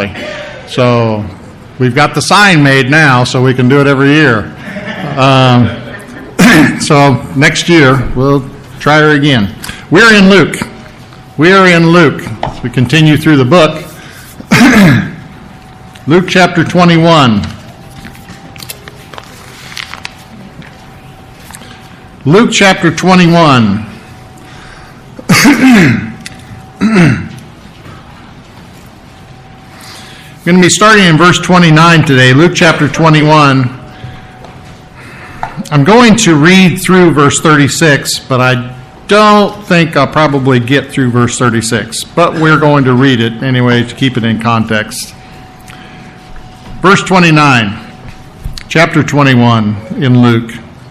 early. So we've got the sign made now, so we can do it every year. So next year, we'll try her again. We're in Luke. We are in Luke. As we continue through the book. Luke chapter 21. Luke chapter 21. I'm going to be starting in verse 29 today, Luke chapter 21. I'm going to read through verse 36, but I don't think I'll probably get through verse 36. But we're going to read it anyway to keep it in context. Verse 29, chapter 21 in Luke.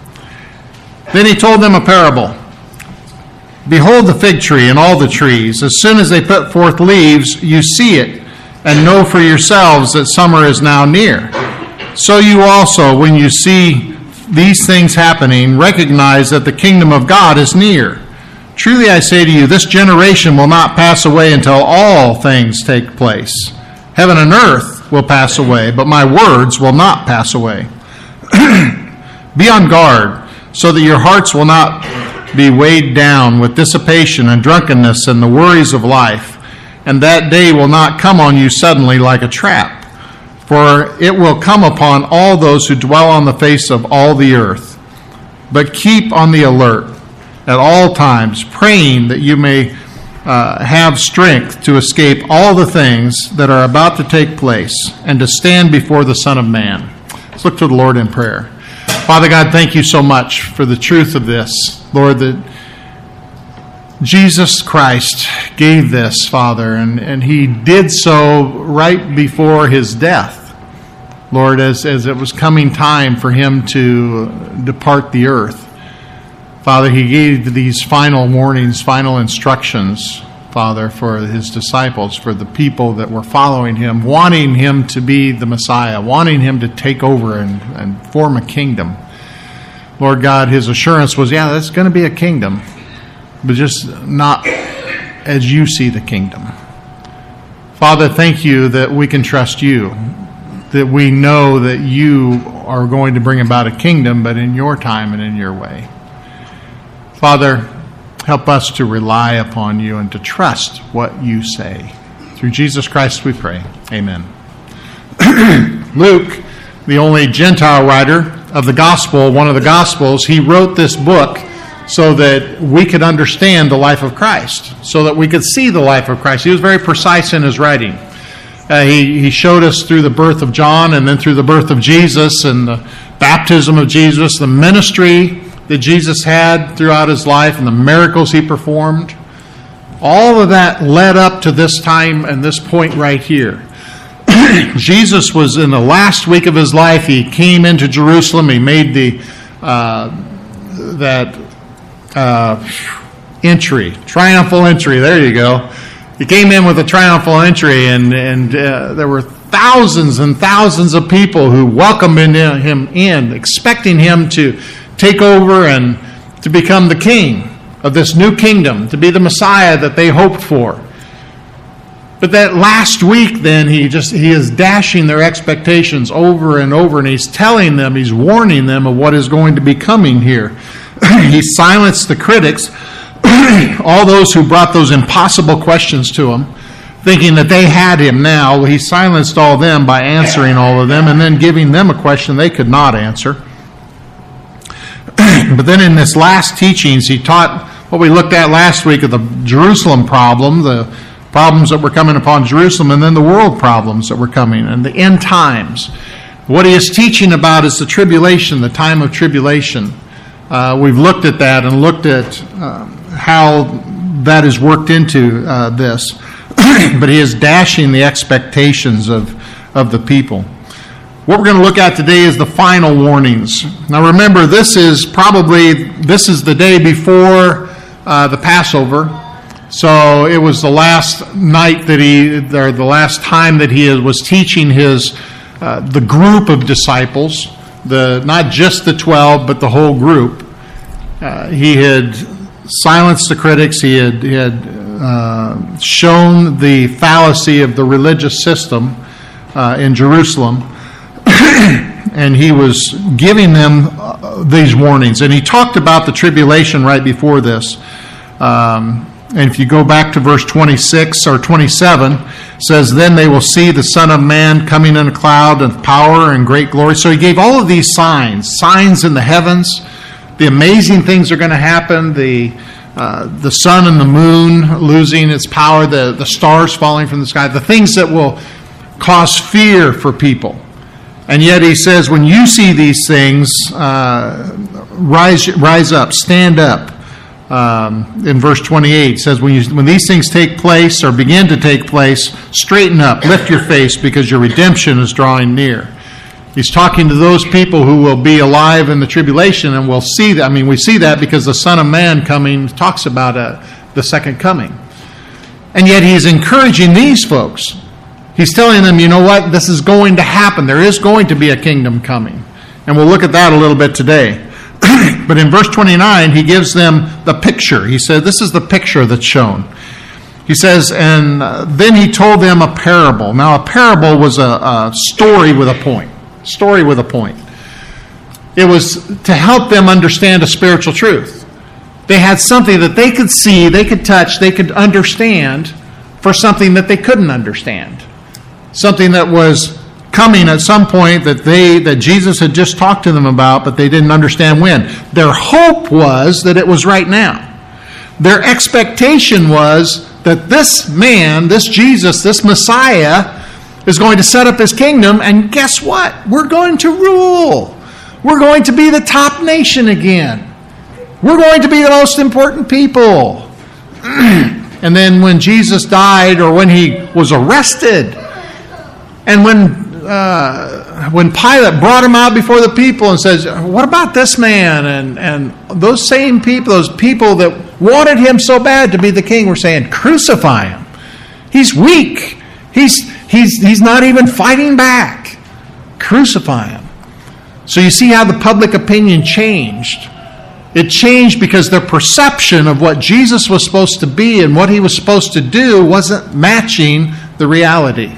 Then he told them a parable. Behold the fig tree and all the trees. As soon as they put forth leaves, you see it, and know for yourselves that summer is now near. So you also, when you see these things happening, recognize that the kingdom of God is near. Truly I say to you, this generation will not pass away until all things take place. Heaven and earth will pass away, but my words will not pass away. Be on guard, so that your hearts will not be weighed down with dissipation and drunkenness and the worries of life, and that day will not come on you suddenly like a trap. For it will come upon all those who dwell on the face of all the earth. But keep on the alert at all times, praying that you may have strength to escape all the things that are about to take place and to stand before the Son of Man. Let's look to the Lord in prayer. Father God, thank you so much for the truth of this. Lord, that Jesus Christ gave this, Father, and he did so right before his death. Lord, as it was coming time for him to depart the earth. Father, he gave these final warnings, final instructions, Father, for his disciples, for the people that were following him, wanting him to be the Messiah, wanting him to take over and form a kingdom. Lord God, his assurance was, yeah, that's going to be a kingdom, but just not as you see the kingdom. Father, thank you that we can trust you, that we know that you are going to bring about a kingdom, but in your time and in your way. Father, help us to rely upon you and to trust what you say. Through Jesus Christ we pray. Amen. Luke, the only Gentile writer of the gospel, one of the gospels, he wrote this book so that we could understand the life of Christ, so that we could see the life of Christ. He was very precise in his writing. He showed us through the birth of John and then through the birth of Jesus and the baptism of Jesus, the ministry that Jesus had throughout his life and the miracles he performed. All of that led up to this time and this point right here. Jesus was in the last week of his life. He came into Jerusalem. He made the triumphal entry. There you go. He came in with a triumphal entry, and there were thousands and thousands of people who welcomed him in, expecting him to take over and to become the king of this new kingdom, to be the Messiah that they hoped for. But that last week, then, he is dashing their expectations over and over, and he's telling them, he's warning them of what is going to be coming here. He silenced the critics, all those who brought those impossible questions to him, thinking that they had him now. He silenced all of them by answering all of them and then giving them a question they could not answer. But then in this last teachings, he taught what we looked at last week of the Jerusalem problem, the problems that were coming upon Jerusalem, and then the world problems that were coming, and the end times. What he is teaching about is the tribulation, the time of tribulation. We've looked at that and looked at how that is worked into this. But he is dashing the expectations of the people. What we're going to look at today is the final warnings. Now remember, this is the day before the Passover. So it was the last night the last time that he was teaching the group of disciples, not just the 12, but the whole group. He had silenced the critics. He had shown the fallacy of the religious system in Jerusalem, and he was giving them these warnings. And he talked about the tribulation right before this. And if you go back to verse 26 or 27, it says, "Then they will see the Son of Man coming in a cloud of power and great glory." So he gave all of these signs in the heavens. The amazing things are going to happen. The sun and the moon losing its power, the stars falling from the sky, the things that will cause fear for people. And yet he says, when you see these things, rise up, stand up. In verse 28, it says, when these things take place or begin to take place, straighten up, lift your face, because your redemption is drawing near. He's talking to those people who will be alive in the tribulation, and we'll see that. I mean, we see that because the Son of Man coming talks about the second coming. And yet he's encouraging these folks. He's telling them, you know what, this is going to happen. There is going to be a kingdom coming. And we'll look at that a little bit today. But in verse 29, he gives them the picture. He said, this is the picture that's shown. He says, and then he told them a parable. Now, a parable was a story with a point. Story with a point. It was to help them understand a spiritual truth. They had something that they could see, they could touch, they could understand for something that they couldn't understand. Something that was coming at some point that Jesus had just talked to them about, but they didn't understand when. Their hope was that it was right now. Their expectation was that this man, this Jesus, this Messiah, is going to set up his kingdom, and guess what? We're going to rule. We're going to be the top nation again. We're going to be the most important people. And then when Jesus died, or when he was arrested, and when Pilate brought him out before the people and says, what about this man? And those same people, those people that wanted him so bad to be the king, were saying, crucify him. He's weak. He's not even fighting back. Crucify him. So you see how the public opinion changed. It changed because their perception of what Jesus was supposed to be and what he was supposed to do wasn't matching the reality.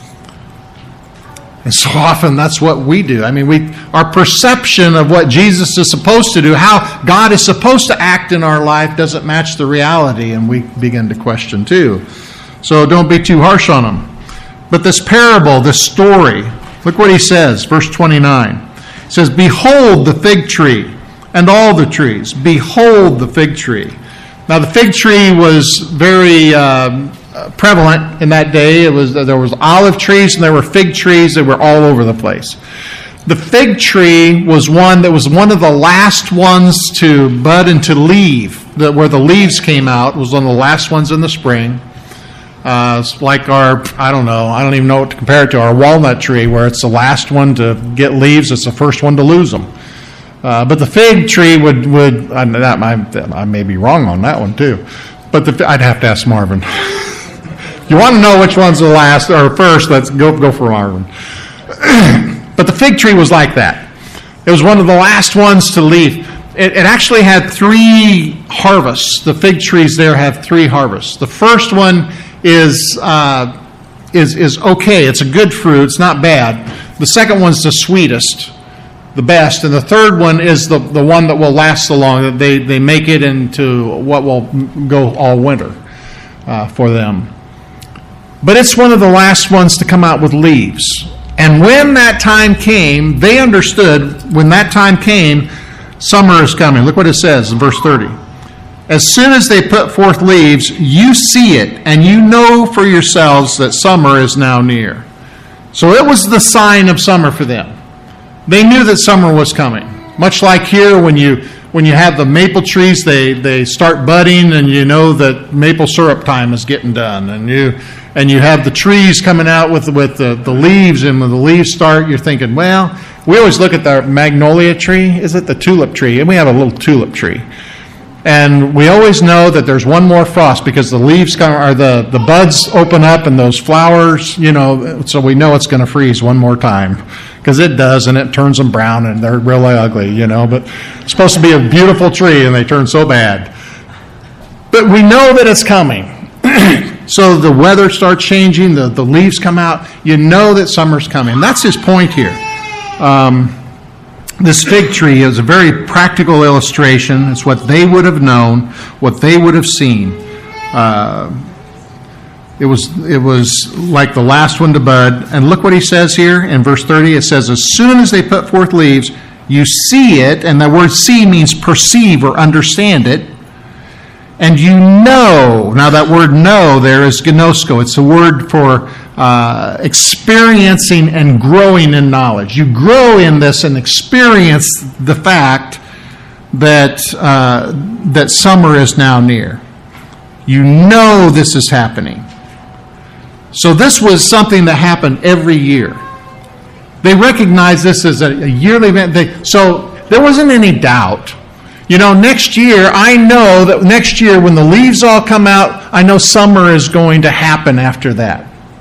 And so often that's what we do. I mean, our perception of what Jesus is supposed to do, how God is supposed to act in our life, doesn't match the reality, and we begin to question too. So don't be too harsh on him. But this parable, this story, look what he says, verse 29. He says, behold the fig tree and all the trees. Behold the fig tree. Now the fig tree was very prevalent in that day. There was olive trees and there were fig trees that were all over the place. The fig tree was one that was one of the last ones to bud and to leave. Where the leaves came out was one of the last ones in the spring. It's like I don't even know what to compare it to, our walnut tree, where it's the last one to get leaves, it's the first one to lose them. But the fig tree I may be wrong on that one too, but I'd have to ask Marvin. You want to know which one's the last or first, let's go for Marvin. But the fig tree was like that. It was one of the last ones to leave. It actually had 3 harvests. The fig trees there have 3 harvests. The first one is okay. It's a good fruit. It's not bad. The second one's the sweetest, the best, and the third one is the one that will last so long that they make it into what will go all winter for them. But it's one of the last ones to come out with leaves. And when that time came, they understood when that time came, summer is coming. Look what it says in verse 30. As soon as they put forth leaves, you see it, and you know for yourselves that summer is now near. So it was the sign of summer for them. They knew that summer was coming. Much like here, when you have the maple trees, they start budding, and you know that maple syrup time is getting done. And you have the trees coming out with the leaves, and when the leaves start, you're thinking, well, we always look at the magnolia tree. Is it the tulip tree? And we have a little tulip tree. And we always know that there's one more frost because the leaves the buds open up and those flowers, so we know it's going to freeze one more time. Because it does, and it turns them brown, and they're really ugly, But it's supposed to be a beautiful tree, and they turn so bad. But we know that it's coming. So the weather starts changing, the leaves come out. You know that summer's coming. That's his point here. This fig tree is a very practical illustration. It's what they would have known, what they would have seen. It was like the last one to bud. And look what he says here in verse 30. It says, as soon as they put forth leaves, you see it, and the word see means perceive or understand it, and you know. Now that word know there is gnosko. It's a word for experiencing and growing in knowledge. You grow in this and experience the fact that that summer is now near. You know this is happening. So this was something that happened every year. They recognized this as a yearly event. So there wasn't any doubt. You know, next year, I know that next year when the leaves all come out, I know summer is going to happen after that.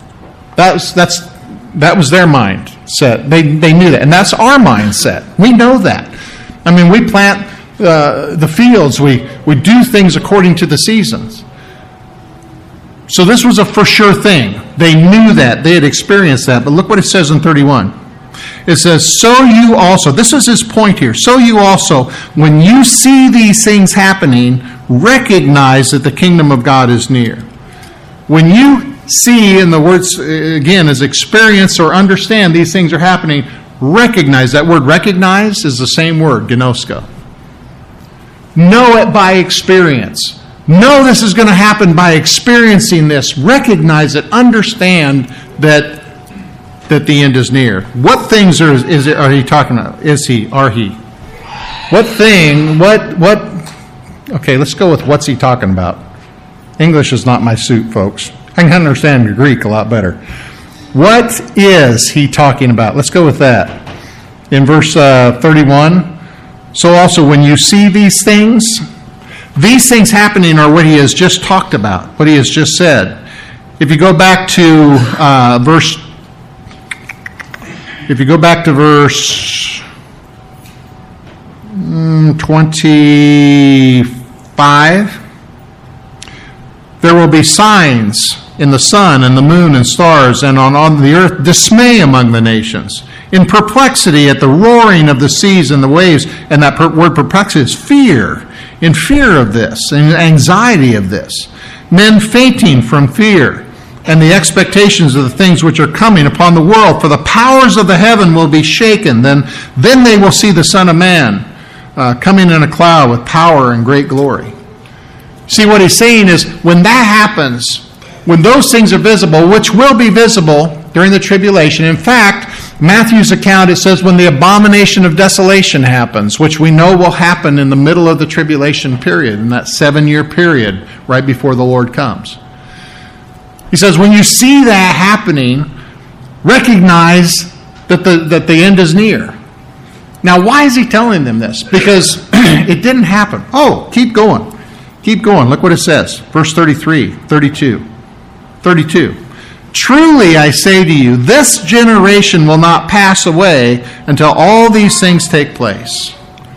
That was their mindset. They knew that. And that's our mindset. We know that. I mean, we plant the fields. We do things according to the seasons. So this was a for sure thing. They knew that. They had experienced that. But look what it says in 31. It says, so you also, this is his point here, so you also, when you see these things happening, recognize that the kingdom of God is near. When you see, and the words, again, is experience or understand these things are happening, recognize. That word recognize is the same word, gnosko. Know it by experience. Know this is going to happen by experiencing this. Recognize it. Understand that the end is near. What things are he talking about? Are he? What thing, what, okay, let's go with what's he talking about. English is not my suit, folks. I can understand your Greek a lot better. What is he talking about? Let's go with that. In verse 31, so also when you see these things happening are what he has just talked about, what he has just said. If you go back to verse 25, there will be signs in the sun and the moon and stars, and on the earth dismay among the nations, in perplexity at the roaring of the seas and the waves. And that word perplexity is fear, in fear of this, and anxiety of this. Men fainting from fear, and the expectations of the things which are coming upon the world. For the powers of the heaven will be shaken. Then they will see the Son of Man coming in a cloud with power and great glory. See, what he's saying is, when that happens, when those things are visible, which will be visible during the tribulation. In fact, Matthew's account, it says when the abomination of desolation happens, which we know will happen in the middle of the tribulation period, in that 7-year period right before the Lord comes. He says, when you see that happening, recognize that the end is near. Now, why is he telling them this? Because it didn't happen. Oh, keep going. Keep going. Look what it says. Verse 33, 32. Truly I say to you, this generation will not pass away until all these things take place.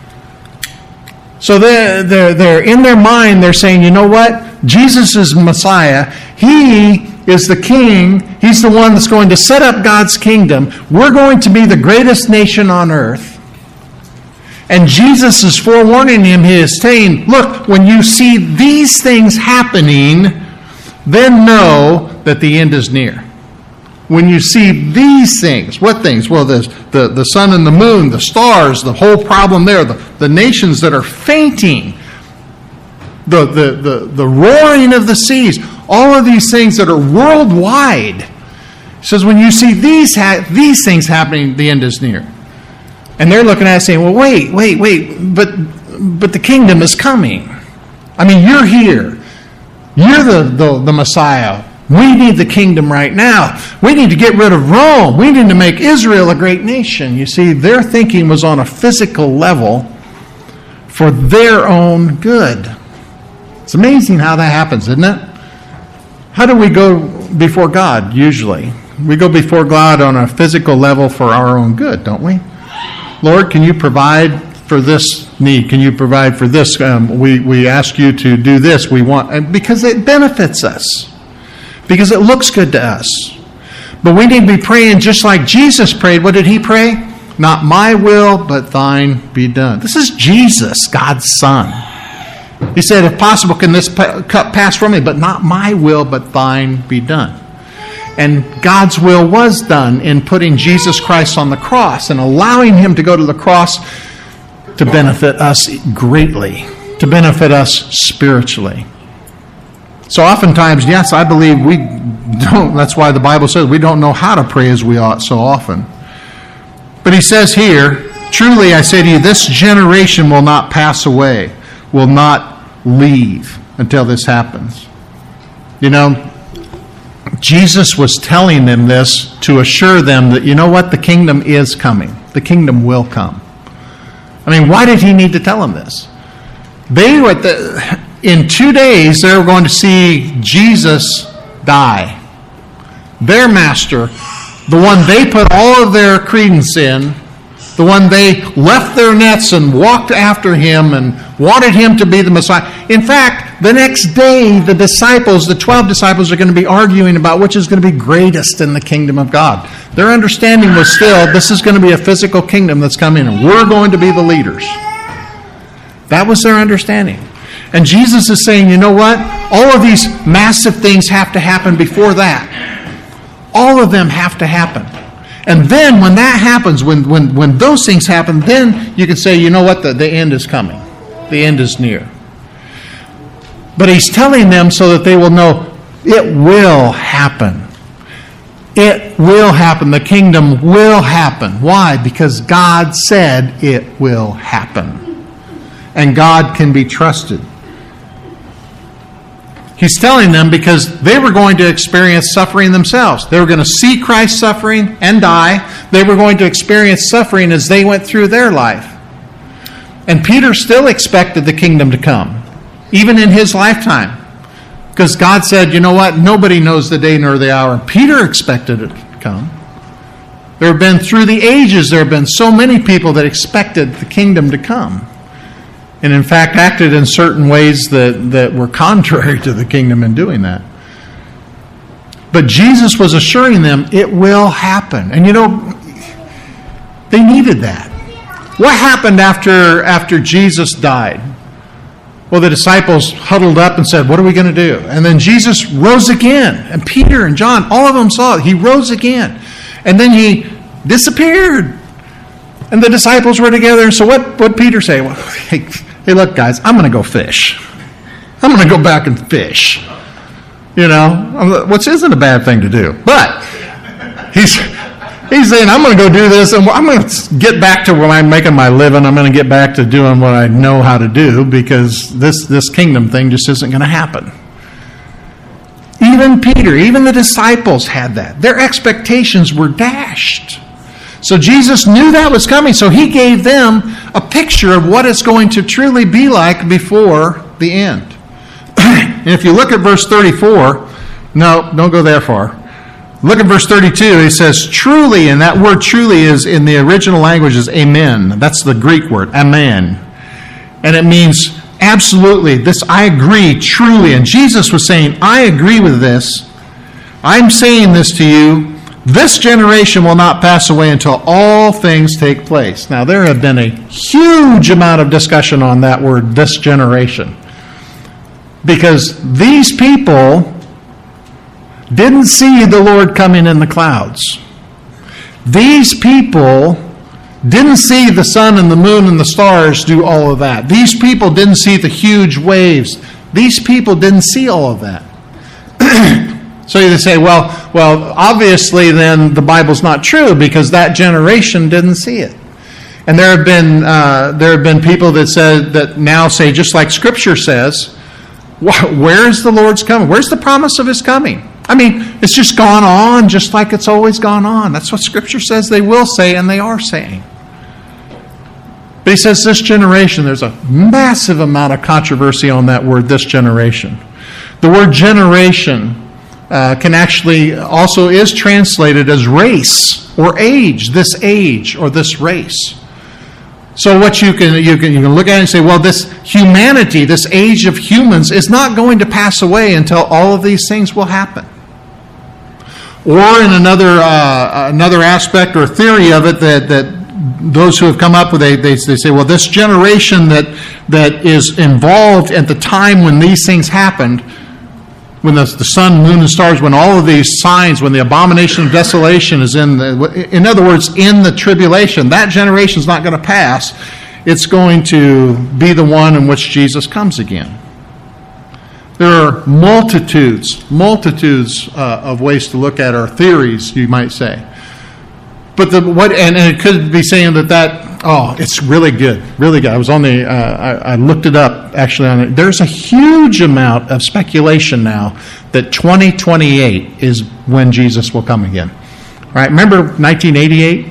So they're in their mind, they're saying, you know what? Jesus is Messiah. He is the king. He's the one that's going to set up God's kingdom. We're going to be the greatest nation on earth. And Jesus is forewarning him. He is saying, look, when you see these things happening, then know that the end is near. When you see these things, what things? Well, the sun and the moon, the stars, the whole problem there, the nations that are fainting, the roaring of the seas, all of these things that are worldwide. It says when you see these things happening, the end is near. And they're looking at it saying, well, wait, but the kingdom is coming. I mean, you're here. You're the Messiah. We need the kingdom right now. We need to get rid of Rome. We need to make Israel a great nation. You see, their thinking was on a physical level for their own good. It's amazing how that happens, isn't it? How do we go before God usually? We go before God on a physical level for our own good, don't we? Lord, can you provide for this need? Can you provide for this? We ask you to do this. We want, and because it benefits us, because it looks good to us. But we need to be praying just like Jesus prayed. What did he pray? Not my will, but thine be done. This is Jesus, God's Son. He said, if possible, can this cup pass from me? But not my will, but thine be done. And God's will was done in putting Jesus Christ on the cross and allowing him to go to the cross to benefit us greatly, to benefit us spiritually. So oftentimes, yes, I believe we don't, that's why the Bible says we don't know how to pray as we ought so often. But he says here, truly I say to you, this generation will not pass away, will not leave until this happens. You know, Jesus was telling them this to assure them that, you know what, the kingdom is coming. The kingdom will come. I mean, why did he need to tell them this? They were in 2 days, they were going to see Jesus die. Their master, the one they put all of their credence in, the one they left their nets and walked after him and wanted him to be the Messiah. In fact, the next day, the disciples, the 12 disciples, are going to be arguing about which is going to be greatest in the kingdom of God. Their understanding was still, this is going to be a physical kingdom that's coming, and we're going to be the leaders. That was their understanding. And Jesus is saying, you know what? All of these massive things have to happen before that. All of them have to happen. And then when that happens, when those things happen, then you can say, you know what, the end is coming. The end is near. But he's telling them so that they will know it will happen. It will happen. The kingdom will happen. Why? Because God said it will happen. And God can be trusted. He's telling them because they were going to experience suffering themselves. They were going to see Christ suffering and die. They were going to experience suffering as they went through their life. And Peter still expected the kingdom to come, even in his lifetime. Because God said, you know what, nobody knows the day nor the hour. Peter expected it to come. There have been, through the ages, there have been so many people that expected the kingdom to come. And in fact acted in certain ways that were contrary to the kingdom in doing that. But Jesus was assuring them it will happen. And you know, they needed that. What happened after Jesus died? Well, the disciples huddled up and said, what are we going to do? And then Jesus rose again. And Peter and John, all of them saw it. He rose again. And then he disappeared. And the disciples were together. And so what did Peter say? Well, hey, look, guys, I'm going to go fish. I'm going to go back and fish. You know, which isn't a bad thing to do. But he's saying, I'm going to go do this, and I'm going to get back to where I'm making my living. I'm going to get back to doing what I know how to do, because this kingdom thing just isn't going to happen. Even Peter, even the disciples had that. Their expectations were dashed. So Jesus knew that was coming, so he gave them a picture of what it's going to truly be like before the end. And if you look at verse 34, no, don't go that far. Look at verse 32. He says, truly, and that word truly is in the original language is amen. That's the Greek word, amen. And it means absolutely, this I agree, truly. And Jesus was saying, I agree with this. I'm saying this to you. This generation will not pass away until all things take place. Now, there have been a huge amount of discussion on that word, this generation. Because these people didn't see the Lord coming in the clouds. These people didn't see the sun and the moon and the stars do all of that. These people didn't see the huge waves. These people didn't see all of that. So you say, well, obviously then the Bible's not true because that generation didn't see it. And there have been people that now say, just like Scripture says, where is the Lord's coming? Where's the promise of His coming? I mean, it's just gone on just like it's always gone on. That's what Scripture says they will say, and they are saying. But He says this generation, there's a massive amount of controversy on that word, this generation. The word generation can actually also is translated as race or age or this race. So what you can look at it and say, well, this humanity, this age of humans is not going to pass away until all of these things will happen. Or in another aspect or theory of it that those who have come up with, they say, well, this generation that is involved at the time when these things happened, when the sun, moon, and stars, when all of these signs, when the abomination of desolation is in other words, in the tribulation, that generation is not going to pass. It's going to be the one in which Jesus comes again. There are multitudes of ways to look at, or theories, you might say. But and it could be saying that it's really good, really good. I was on I looked it up actually on it. There's a huge amount of speculation now that 2028 is when Jesus will come again. Right? Remember 1988?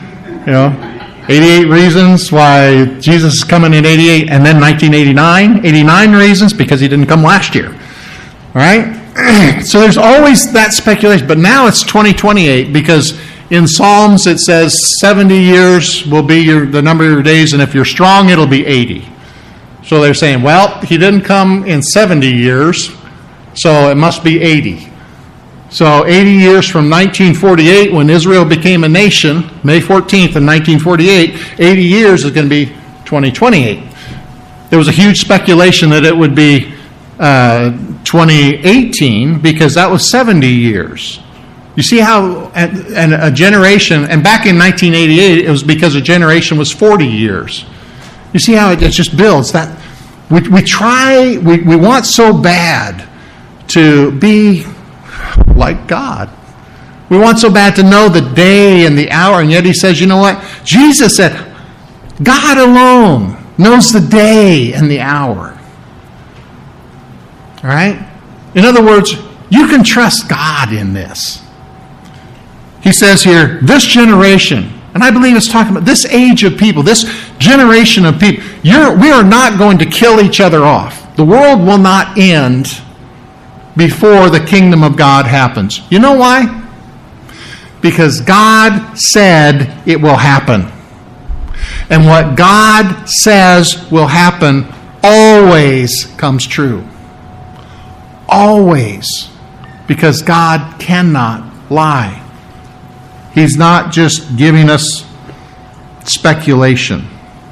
88 reasons why Jesus is coming in 88, and then 1989, 89 reasons because he didn't come last year. All right? So there's always that speculation, but now it's 2028 because in Psalms it says 70 years will be the number of your days, and if you're strong, it'll be 80. So they're saying, well, he didn't come in 70 years, so it must be 80. So 80 years from 1948, when Israel became a nation, May 14th in 1948, 80 years is going to be 2028. There was a huge speculation that it would be 2018 because that was 70 years. You see how a generation, and back in 1988, it was because a generation was 40 years. You see how it just builds. That we want so bad to be like God. We want so bad to know the day and the hour, and yet he says, you know what? Jesus said, God alone knows the day and the hour. All right? In other words, you can trust God in this. He says here, this generation, and I believe it's talking about this age of people, this generation of people, we are not going to kill each other off. The world will not end before the kingdom of God happens. You know why? Because God said it will happen. And what God says will happen always comes true. Always. Because God cannot lie. He's not just giving us speculation.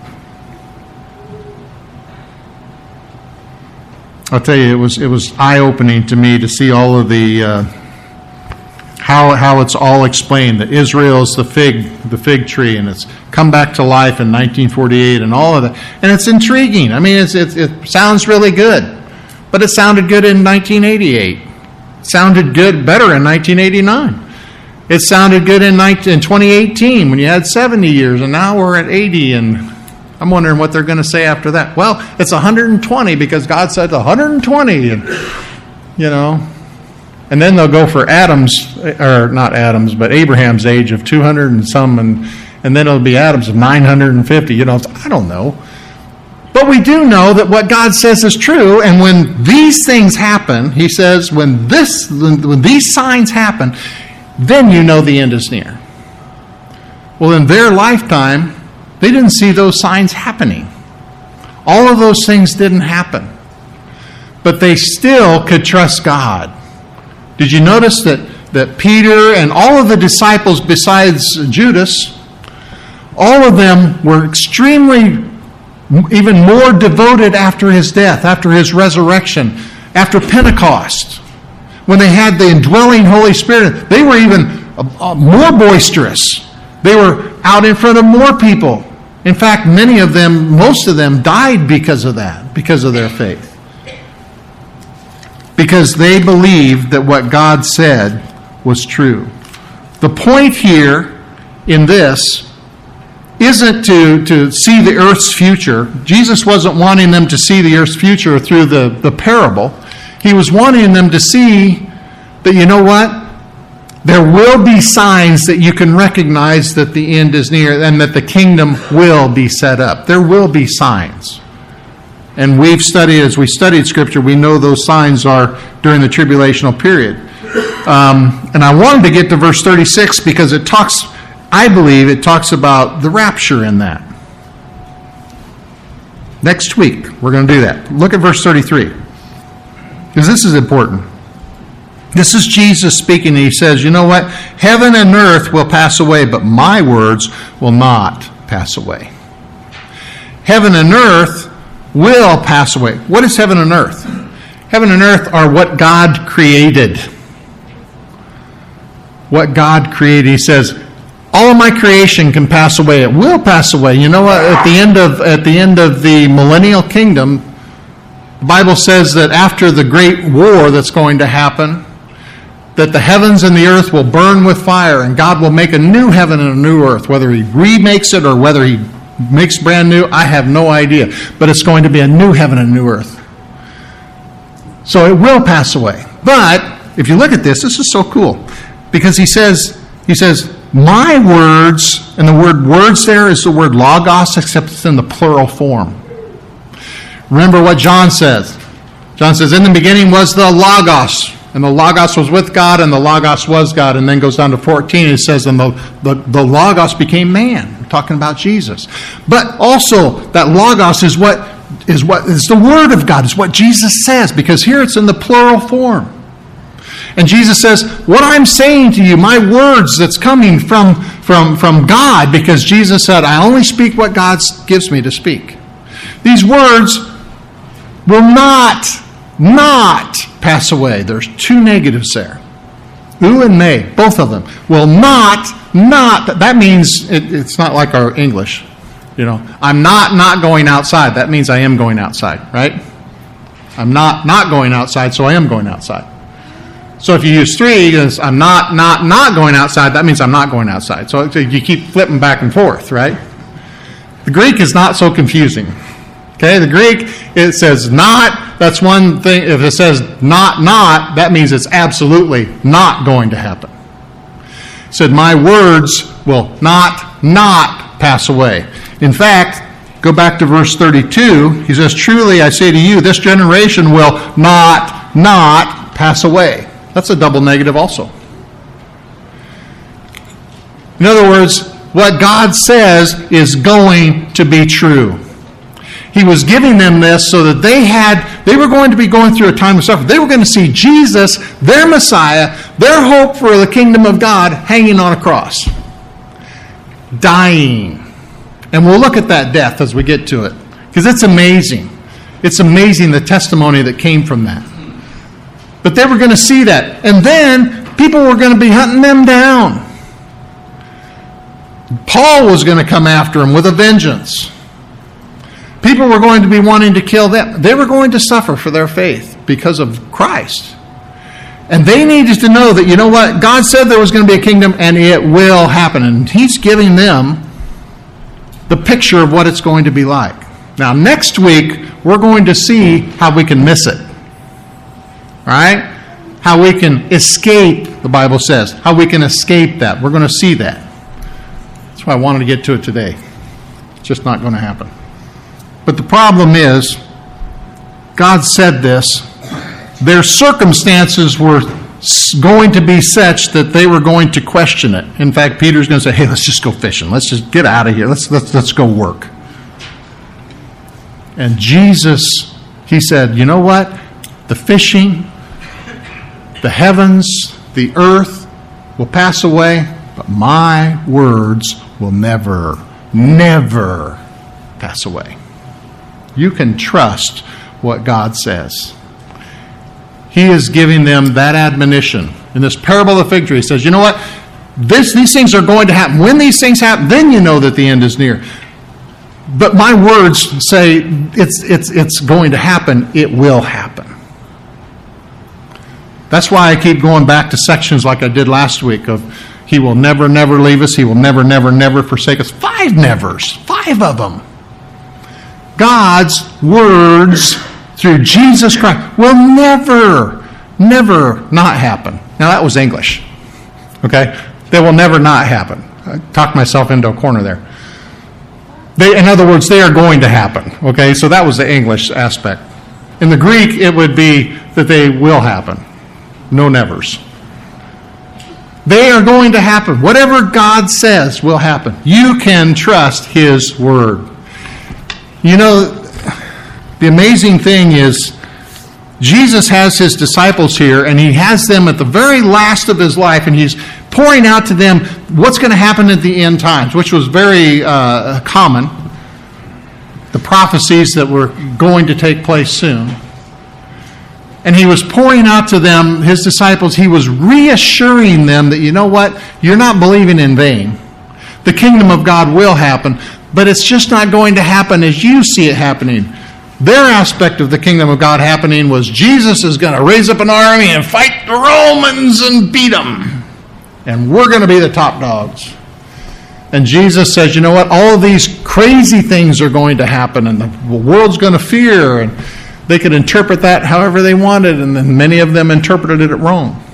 I'll tell you, it was eye-opening to me to see all of the how it's all explained. That Israel is the fig tree, and it's come back to life in 1948, and all of that. And it's intriguing. I mean, it sounds really good, but it sounded good in 1988. It sounded better in 1989. It sounded good in 2018 when you had 70 years, and now we're at 80, and I'm wondering what they're going to say after that. Well, it's 120 because God said 120, and and then they'll go for Abraham's age of 200 and some, and then it'll be Adam's of 950. I don't know. But we do know that what God says is true, and when these things happen, he says, when these signs happen, then you know the end is near. Well, in their lifetime, they didn't see those signs happening. All of those things didn't happen. But they still could trust God. Did you notice that Peter and all of the disciples besides Judas, all of them were extremely, even more devoted after his death, after his resurrection, after Pentecost. When they had the indwelling Holy Spirit, they were even more boisterous. They were out in front of more people. In fact, most of them died because of that, because of their faith. Because they believed that what God said was true. The point here in this isn't to see the earth's future. Jesus wasn't wanting them to see the earth's future through the parable. He was wanting them to see that, you know what? There will be signs that you can recognize that the end is near and that the kingdom will be set up. There will be signs. And as we studied Scripture, we know those signs are during the tribulational period. And I wanted to get to verse 36 because I believe it talks about the rapture in that. Next week, we're going to do that. Look at verse 33. Because this is important. This is Jesus speaking, and he says, you know what? Heaven and earth will pass away, but my words will not pass away. Heaven and earth will pass away. What is heaven and earth? Heaven and earth are what God created. What God created. He says, all of my creation can pass away. It will pass away. You know what? At the end of the millennial kingdom, the Bible says that after the great war that's going to happen, that the heavens and the earth will burn with fire, and God will make a new heaven and a new earth. Whether he remakes it or whether he makes brand new, I have no idea. But it's going to be a new heaven and a new earth. So it will pass away. But if you look at this is so cool. Because he says, my words, and the word words there is the word logos, except it's in the plural form. Remember what John says. John says, in the beginning was the logos, and the logos was with God, and the logos was God. And then goes down to 14, and it says, and the logos became man. We're talking about Jesus. But also, that logos is what is the word of God, is what Jesus says, because here it's in the plural form. And Jesus says, what I'm saying to you, my words that's coming from God, because Jesus said, I only speak what God gives me to speak. These words will not pass away. There's two negatives there. Ooh and may, both of them, will not, that means it's not like our English. You know, I'm not going outside. That means I am going outside, right? I'm not going outside, so I am going outside. So if you use three, because I'm not going outside, that means I'm not going outside. So you keep flipping back and forth, right? The Greek is not so confusing. Okay, the Greek, it says not, that's one thing. If it says not, that means it's absolutely not going to happen. It said, my words will not pass away. In fact, go back to verse 32. He says, truly I say to you, this generation will not pass away. That's a double negative also. In other words, what God says is going to be true. He was giving them this so that they were going to be going through a time of suffering. They were going to see Jesus, their Messiah, their hope for the kingdom of God, hanging on a cross, dying. And we'll look at that death as we get to it, because it's amazing. It's amazing the testimony that came from that. But they were going to see that. And then people were going to be hunting them down. Paul was going to come after them with a vengeance. People were going to be wanting to kill them. They were going to suffer for their faith because of Christ. And they needed to know that, you know what? God said there was going to be a kingdom, and it will happen. And he's giving them the picture of what it's going to be like. Now, next week, we're going to see how we can miss it. Right? How we can escape, the Bible says. How we can escape that. We're going to see that. That's why I wanted to get to it today. It's just not going to happen. But the problem is, God said this. Their circumstances were going to be such that they were going to question it. In fact, Peter's going to say, hey, let's just go fishing. Let's just get out of here. Let's go work. And Jesus, he said, you know what? The fishing, the heavens, the earth will pass away, but my words will never pass away. You can trust what God says. He is giving them that admonition. In this parable of the fig tree, he says, you know what? These things are going to happen. When these things happen, then you know that the end is near. But my words say it's going to happen. It will happen. That's why I keep going back to sections like I did last week of he will never leave us. He will never forsake us. 5 nevers. 5 of them. God's words through Jesus Christ will never not happen. Now that was English. Okay? They will never not happen. I talked myself into a corner there. In other words, they are going to happen. Okay? So that was the English aspect. In the Greek, it would be that they will happen. No nevers. They are going to happen. Whatever God says will happen. You can trust His word. You know, the amazing thing is Jesus has his disciples here, and he has them at the very last of his life, and he's pouring out to them what's going to happen at the end times, which was very common, the prophecies that were going to take place soon. And he was pouring out to them, his disciples, he was reassuring them that, you know what, you're not believing in vain. The kingdom of God will happen, but it's just not going to happen as you see it happening. Their aspect of the kingdom of God happening was Jesus is going to raise up an army and fight the Romans and beat them. And we're going to be the top dogs. And Jesus says, you know what, all of these crazy things are going to happen, and the world's going to fear, and they could interpret that however they wanted, and then many of them interpreted it wrong.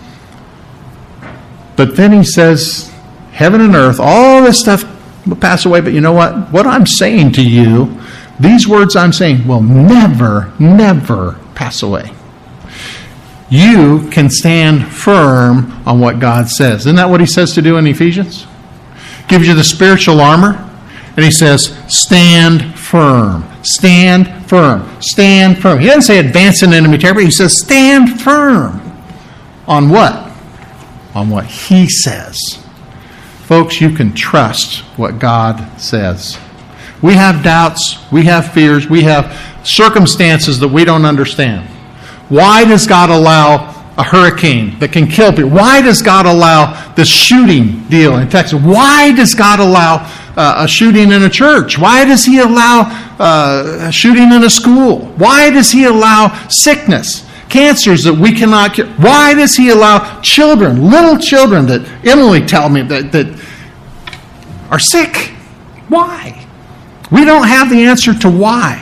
But then he says, heaven and earth, all this stuff will pass away, but you know what? What I'm saying to you, these words I'm saying will never, never pass away. You can stand firm on what God says. Isn't that what he says to do in Ephesians? Gives you the spiritual armor, and he says, stand firm. Stand firm. Stand firm. He doesn't say advance in enemy territory. He says stand firm. On what? On what he says. Folks, you can trust what God says. We have doubts. We have fears. We have circumstances that we don't understand. Why does God allow a hurricane that can kill people? Why does God allow this shooting deal in Texas? Why does God allow a shooting in a church? Why does he allow a shooting in a school? Why does he allow sickness, cancers that we cannot cure? Why does he allow children, little children that Emily told me that are sick? Why? We don't have the answer to why.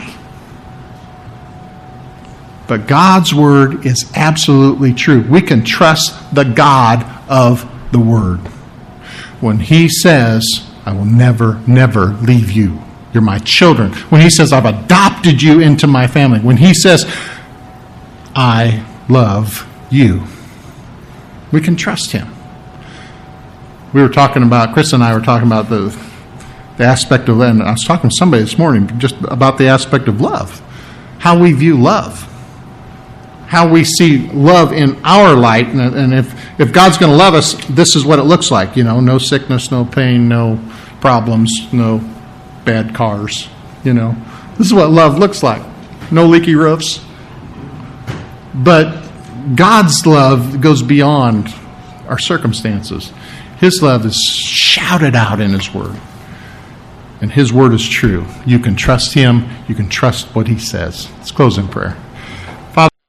But God's word is absolutely true. We can trust the God of the word. When he says, I will never, never leave you. You're my children. When he says, I've adopted you into my family. When he says, I love you. We can trust him. Chris and I were talking about the aspect of, and I was talking to somebody this morning just about the aspect of love. How we view love. How we see love in our light, and if God's going to love us, this is what it looks like. You know, no sickness, no pain, no problems, no bad cars. You know, this is what love looks like. No leaky roofs. But God's love goes beyond our circumstances. His love is shouted out in his word. And his word is true. You can trust him. You can trust what he says. Let's close in prayer.